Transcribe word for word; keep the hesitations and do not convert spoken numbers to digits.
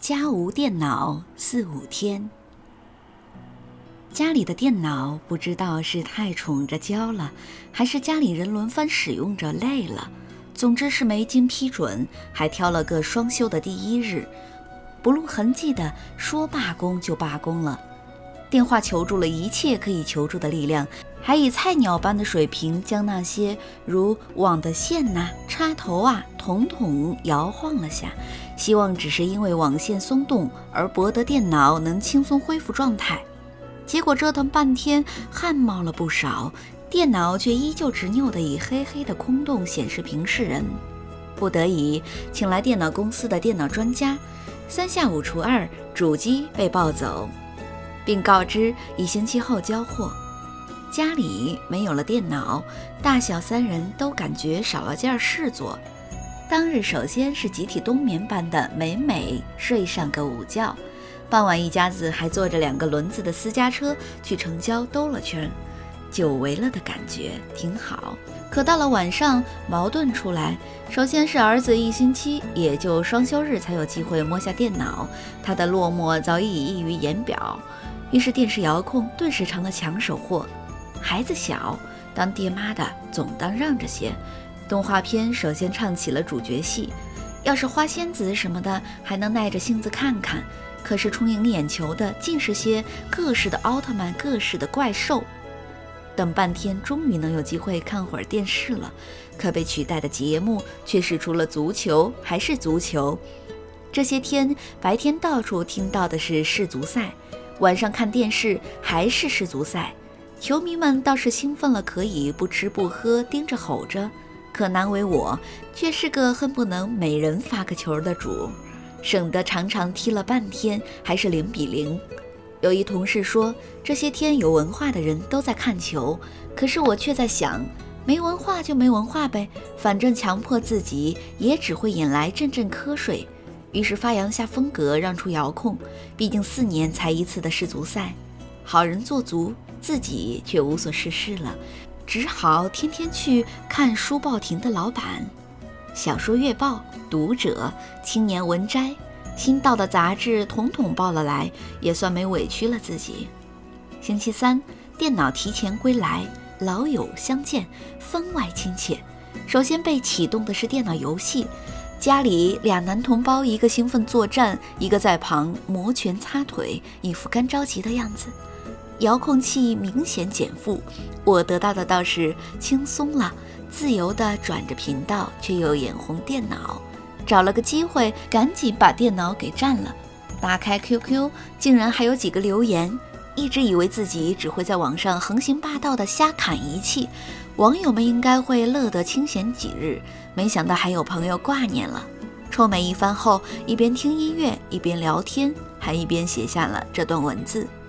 家无电脑四五天。家里的电脑不知道是太宠着娇了，还是家里人轮番使用着累了，总之是没经批准，还挑了个双休的第一日，不露痕迹的说罢工就罢工了。电话求助了一切可以求助的力量，还以菜鸟般的水平将那些如网的线呐、插头啊统统摇晃了下，希望只是因为网线松动而博得电脑能轻松恢复状态。结果折腾半天，汗冒了不少，电脑却依旧执拗地以黑黑的空洞显示屏示人。不得已请来电脑公司的电脑专家，三下五除二，主机被抱走，并告知一星期后交货。家里没有了电脑，大小三人都感觉少了件事做。当日首先是集体冬眠般的美美睡上个午觉，傍晚一家子还坐着两个轮子的私家车去城郊兜了圈，久违了的感觉挺好。可到了晚上，矛盾出来。首先是儿子一星期也就双休日才有机会摸下电脑，他的落寞早已溢于言表，于是电视遥控顿时成了抢手货。孩子小，当爹妈的总当让着些。动画片首先唱起了主角戏，要是花仙子什么的还能耐着性子看看，可是充盈眼球的尽是些各式的奥特曼、各式的怪兽。等半天终于能有机会看会儿电视了，可被取代的节目却是除了足球还是足球。这些天白天到处听到的是世足赛，晚上看电视还是世足赛。球迷们倒是兴奋了，可以不吃不喝盯着吼着，可难为我却是个恨不能每人发个球的主，省得常常踢了半天还是零比零。有一同事说，这些天有文化的人都在看球，可是我却在想，没文化就没文化呗，反正强迫自己也只会引来阵阵瞌睡。于是发扬下风格，让出遥控，毕竟四年才一次的世足赛，好人做足，自己却无所事事了，只好天天去看书报亭的老板。小说月报、读者、青年文摘，新到的杂志统统报了来，也算没委屈了自己。星期三，电脑提前归来，老友相见，分外亲切。首先被启动的是电脑游戏，家里俩男同胞，一个兴奋作战，一个在旁摩拳擦腿，一副干着急的样子。遥控器明显减负，我得到的倒是轻松了，自由地转着频道，却又眼红电脑。找了个机会，赶紧把电脑给占了。打开 Q Q， 竟然还有几个留言。一直以为自己只会在网上横行霸道的瞎砍一气，网友们应该会乐得清闲几日，没想到还有朋友挂念了。臭美一番后，一边听音乐，一边聊天，还一边写下了这段文字。